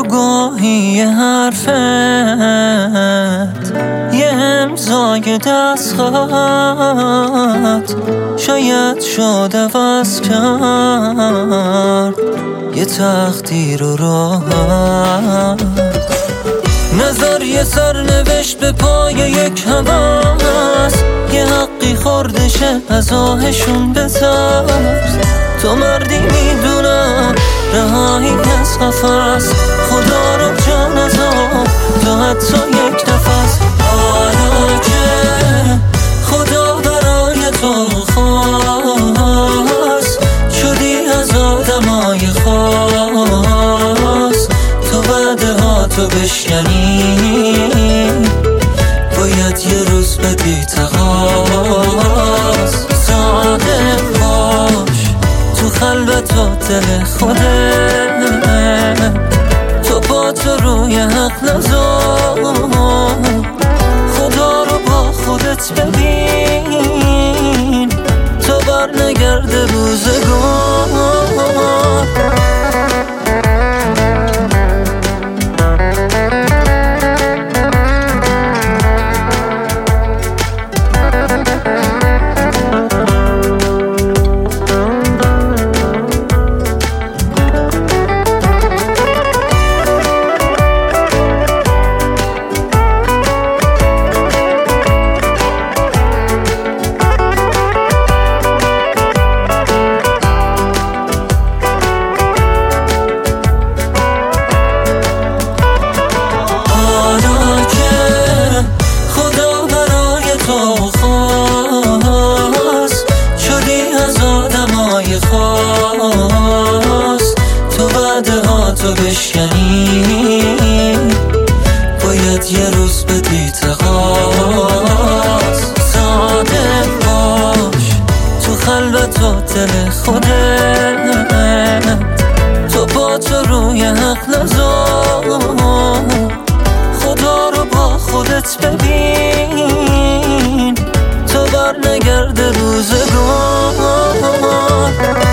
گاهی یه حرفت، یه امضای دستخط شاید شد عوض کرد یه تقدیر و راحت. نظر یه سرنوشت به پای یک هوس، یه حقی خوردشه از آهشون بترس. تو مردی میدونم رهایی از قفس، خدا رو جان ازم تو حتی یک نفس. حالا که خدا برای تو خواست، شدی از آدمای خاص. تو وعده ها تو بشکنی، باید یه روز بدی تقاس. صادق باش تو خلوت و دل خودت، تو با تو روی حق نذار. خدا رو با خودت ببین تا بر نگرده روزگار. تو وعده ها تو بشکنی، باید یه روز بدی تقاس. صادق باش تو خلوت و دل خودت، تو با تو روی حق نذار. خدا رو با خودت ببین تا بر نگرده روزگار.